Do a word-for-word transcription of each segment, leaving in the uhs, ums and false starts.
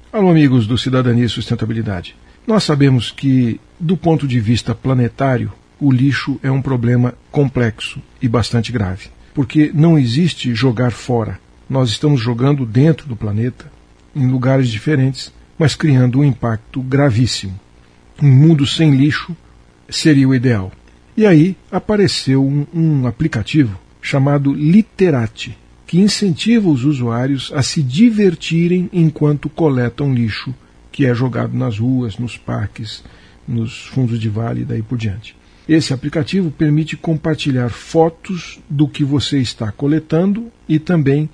Alô, amigos do Cidadania e Sustentabilidade. Nós sabemos que, do ponto de vista planetário, o lixo é um problema complexo e bastante grave, porque não existe jogar fora. Nós estamos jogando dentro do planeta, em lugares diferentes, mas criando um impacto gravíssimo. Um mundo sem lixo seria o ideal. E aí apareceu um, um aplicativo chamado Literati, que incentiva os usuários a se divertirem enquanto coletam lixo que é jogado nas ruas, nos parques, nos fundos de vale e daí por diante. Esse aplicativo permite compartilhar fotos do que você está coletando e também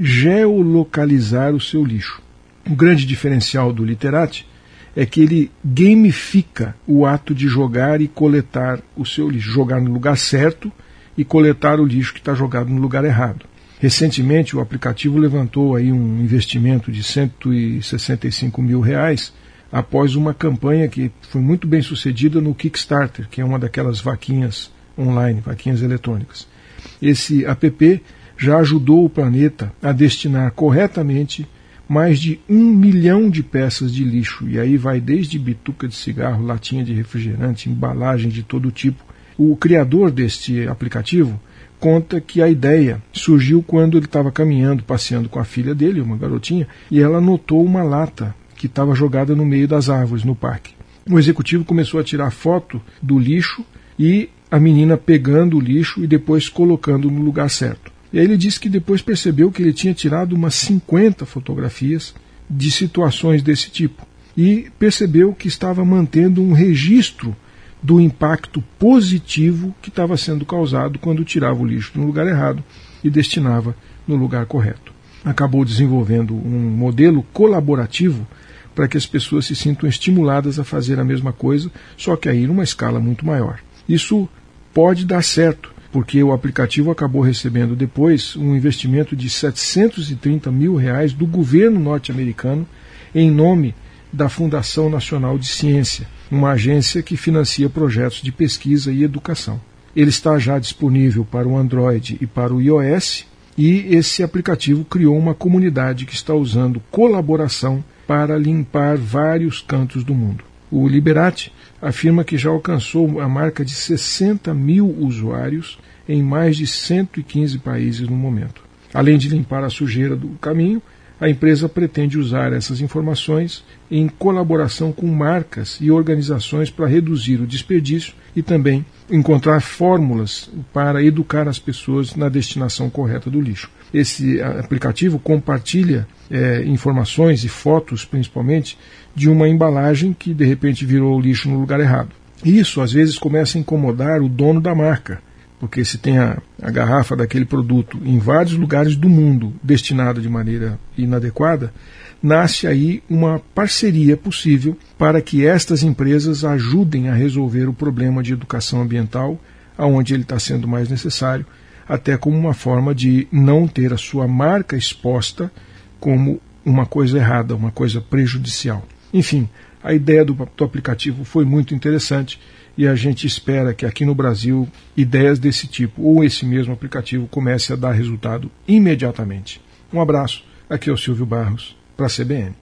geolocalizar o seu lixo. O grande diferencial do Literati é que ele gamifica o ato de jogar e coletar o seu lixo, jogar no lugar certo e coletar o lixo que está jogado no lugar errado. Recentemente, o aplicativo levantou aí um investimento de cento e sessenta e cinco mil reais após uma campanha que foi muito bem sucedida no Kickstarter, que é uma daquelas vaquinhas online, vaquinhas eletrônicas. Esse app já ajudou o planeta a destinar corretamente mais de um milhão de peças de lixo, e aí vai desde bituca de cigarro, latinha de refrigerante, embalagem de todo tipo. O criador deste aplicativo conta que a ideia surgiu quando ele estava caminhando, passeando com a filha dele, uma garotinha, e ela notou uma lata que estava jogada no meio das árvores no parque. O executivo começou a tirar foto do lixo e a menina pegando o lixo e depois colocando no lugar certo. E aí ele disse que depois percebeu que ele tinha tirado umas cinquenta fotografias de situações desse tipo e percebeu que estava mantendo um registro do impacto positivo que estava sendo causado quando tirava o lixo no lugar errado e destinava no lugar correto. Acabou desenvolvendo um modelo colaborativo para que as pessoas se sintam estimuladas a fazer a mesma coisa, só que aí numa escala muito maior. Isso pode dar certo, porque o aplicativo acabou recebendo depois um investimento de setecentos e trinta mil reais do governo norte-americano em nome da Fundação Nacional de Ciência, uma agência que financia projetos de pesquisa e educação. Ele está já disponível para o Android e para o iOS, e esse aplicativo criou uma comunidade que está usando colaboração para limpar vários cantos do mundo. O Literati afirma que já alcançou a marca de sessenta mil usuários em mais de cento e quinze países no momento. Além de limpar a sujeira do caminho, a empresa pretende usar essas informações em colaboração com marcas e organizações para reduzir o desperdício e também encontrar fórmulas para educar as pessoas na destinação correta do lixo. Esse aplicativo compartilha é, informações e fotos, principalmente, de uma embalagem que de repente virou lixo no lugar errado. Isso, às vezes, começa a incomodar o dono da marca, porque se tem a, a garrafa daquele produto em vários lugares do mundo destinada de maneira inadequada, nasce aí uma parceria possível para que estas empresas ajudem a resolver o problema de educação ambiental, aonde ele está sendo mais necessário, até como uma forma de não ter a sua marca exposta como uma coisa errada, uma coisa prejudicial. Enfim, a ideia do, do aplicativo foi muito interessante e a gente espera que aqui no Brasil ideias desse tipo ou esse mesmo aplicativo comece a dar resultado imediatamente. Um abraço, aqui é o Silvio Barros, para a C B N.